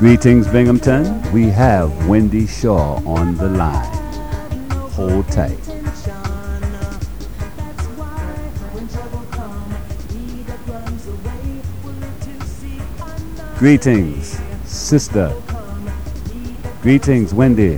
Greetings, Binghamton. We have Wendy Shaw on the line. Hold tight. Greetings, sister. Greetings, Wendy.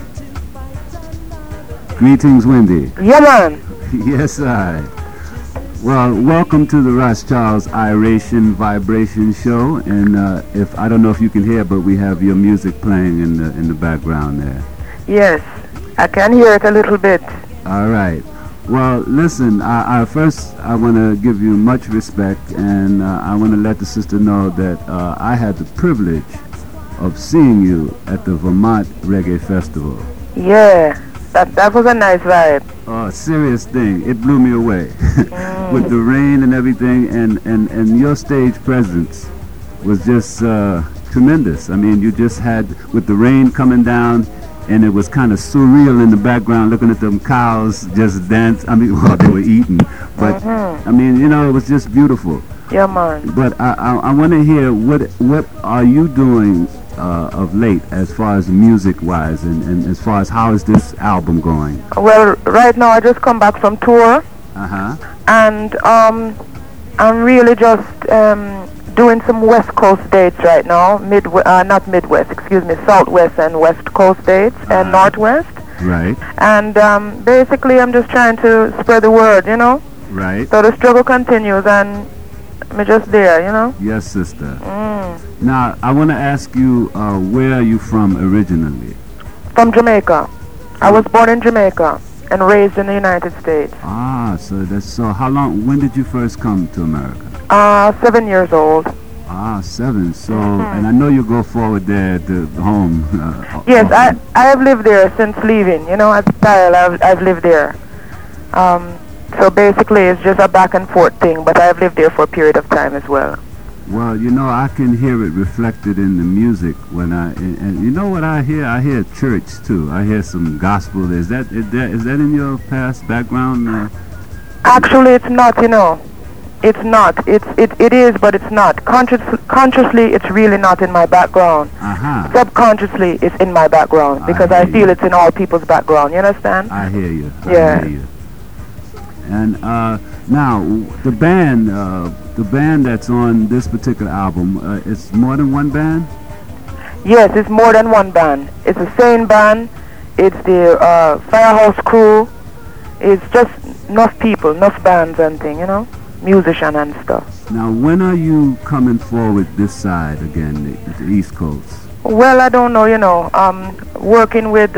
Greetings, Wendy. Yeah, man. Yes, I. Well, welcome to the Ross Charles Iration Vibration Show, and if I don't know if you can hear, but we have your music playing in the background there. Yes, I can hear it a little bit. All right. Well, listen. I want to give you much respect, and I want to let the sister know that I had the privilege of seeing you at the Vermont Reggae Festival. Yeah, that was a nice vibe. Oh, serious thing. It blew me away. With the rain and everything, and your stage presence was just tremendous. I mean, you just had, with the rain coming down, and it was kind of surreal in the background, looking at them cows just dance. I mean, well, they were eating, but I mean, you know, it was just beautiful. Yeah, man. But I want to hear what are you doing of late, as far as music-wise, and as far as how is this album going? Well, right now I just come back from tour. And I'm really just doing some West Coast dates right now. Not Midwest, excuse me, Southwest and West Coast dates and Northwest. Right. And basically I'm just trying to spread the word, you know. Right. So the struggle continues, and I'm just there, you know. Yes, sister. Now, I want to ask you, where are you from originally? From Jamaica. I was born in Jamaica and raised in the United States. So how long, when did you first come to America? 7 years old. 7. So, and I know you go forward there to home. Yes, I have lived there since leaving. You know, as a child, I've lived there. So basically, it's just a back and forth thing, but I've lived there for a period of time as well. Well, you know, I can hear it reflected in the music when and you know what I hear? I hear church too. I hear some gospel. Is that in your past background? Actually, it's not. You know, it's not. It is, but it's not. Consciously, it's really not in my background. Subconsciously, it's in my background because I feel it's in all people's background. You understand? I hear you. Yeah. I hear you. And now the band that's on this particular album, it's more than one band? Yes, it's more than one band. It's the same band. It's the Firehouse Crew. It's just enough people, enough bands and thing, you know, musician and stuff. Now, when are you coming forward this side again, the East Coast? Well, I don't know, you know. Working with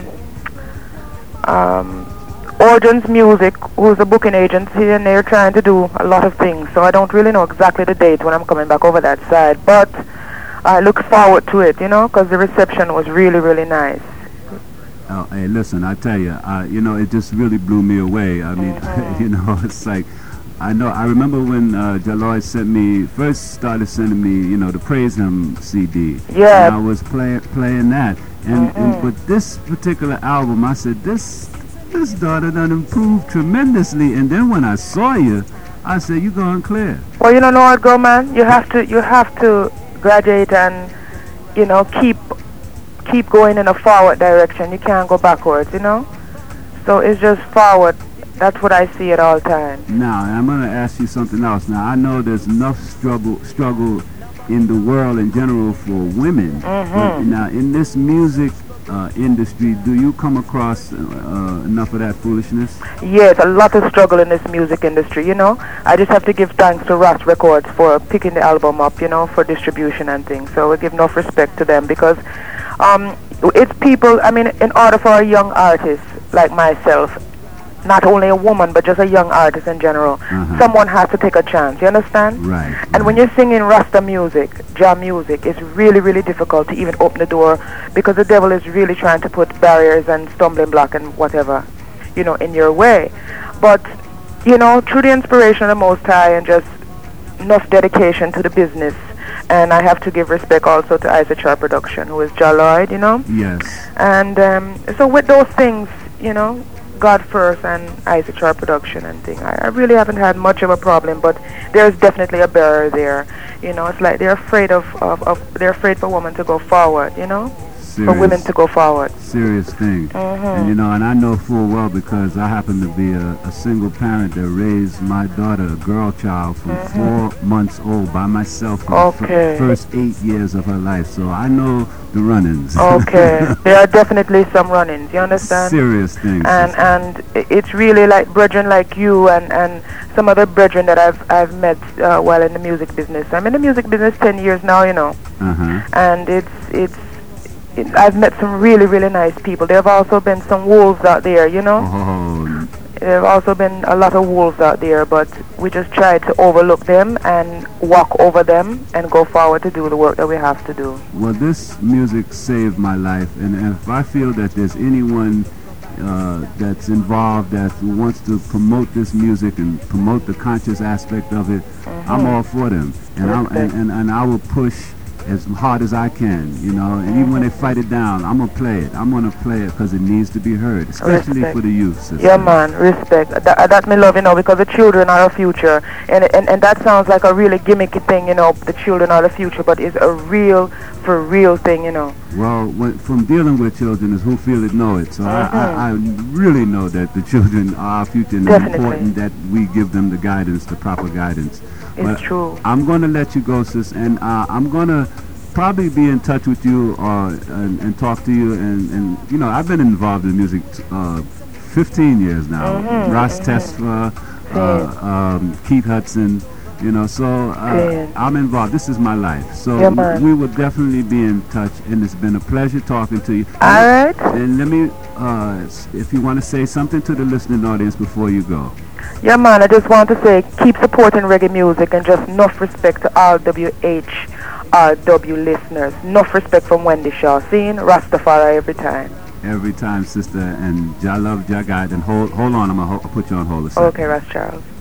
Origins Music, who's a booking agency, and they're trying to do a lot of things. So I don't really know exactly the date when I'm coming back over that side, but I look forward to it, you know, because the reception was really, really nice. Oh, hey, listen, I tell you, you know, it just really blew me away. I mean, you know, it's like, I remember when Jaloy first started sending me, you know, the Praise Him CD. Yeah. And I was playing that. And but this particular album, I said, this daughter done improved tremendously. And then when I saw you, I said, you're going clear. Well, you don't know what, go, man. You have to graduate and, you know, keep going in a forward direction. You can't go backwards, you know. So it's just forward. That's what I see at all times. Now, I'm going to ask you something else. Now, I know there's enough struggle in the world in general for women. But now, in this music industry, do you come across enough of that foolishness? Yes, a lot of struggle in this music industry, you know. I just have to give thanks to Ross Records for picking the album up, you know, for distribution and things. So we give enough respect to them because it's people, I mean, in order for a young artist like myself, not only a woman, but just a young artist in general, someone has to take a chance, you understand? Right. And when you're singing Rasta music, jam music, it's really, really difficult to even open the door because the devil is really trying to put barriers and stumbling block and whatever, you know, in your way. But, you know, through the inspiration of the Most High and just enough dedication to the business, and I have to give respect also to Isaac Production, who is Jaloid, you know? Yes. And so with those things, you know, God First and Isaac Production and thing, I really haven't had much of a problem, but there's definitely a barrier there. You know, it's like they're afraid of they're afraid for women to go forward, you know? For women to go forward. Serious thing. And you know, and I know full well because I happen to be a single parent that raised my daughter, a girl child, from 4 months old by myself for the first 8 years of her life. So I know the run-ins. Okay. There are definitely some run-ins, you understand? Serious things. And it's really like brethren like you and some other brethren that I've met while in the music business. I'm in the music business 10 years now, you know. And I've met some really, really nice people. There have also been some wolves out there, you know. There have also been a lot of wolves out there, but we just try to overlook them and walk over them and go forward to do the work that we have to do. Well, this music saved my life, and if I feel that there's anyone that's involved that wants to promote this music and promote the conscious aspect of it, I'm all for them. And I will push as hard as I can, you know, and even when they fight it down, I'm gonna play it. I'm gonna play it because it needs to be heard, especially for the youth. Sister. Yeah, man, respect. That me love, you know, because the children are our future, and that sounds like a really gimmicky thing, you know. The children are the future, but it's a real, for real thing, you know. Well, from dealing with children is who feel it, know it. So I really know that the children are our future, and it's important that we give them the guidance, the proper guidance. It's true. I'm going to let you go, sis, and I'm going to probably be in touch with you and talk to you. And you know, I've been involved in music 15 years now. Ross Tesfa, Keith Hudson, you know, so I'm involved. This is my life. So we will definitely be in touch, and it's been a pleasure talking to you. All right. And let me, if you want to say something to the listening audience before you go. Yeah, man, I just want to say keep supporting reggae music and just enough respect to all WHRW listeners. Enough respect from Wendy Shaw. Seeing Rastafari every time. Every time, sister. And Jah love, Jah guide. And hold on, I'm going to put you on hold a second. Okay, Ras Charles.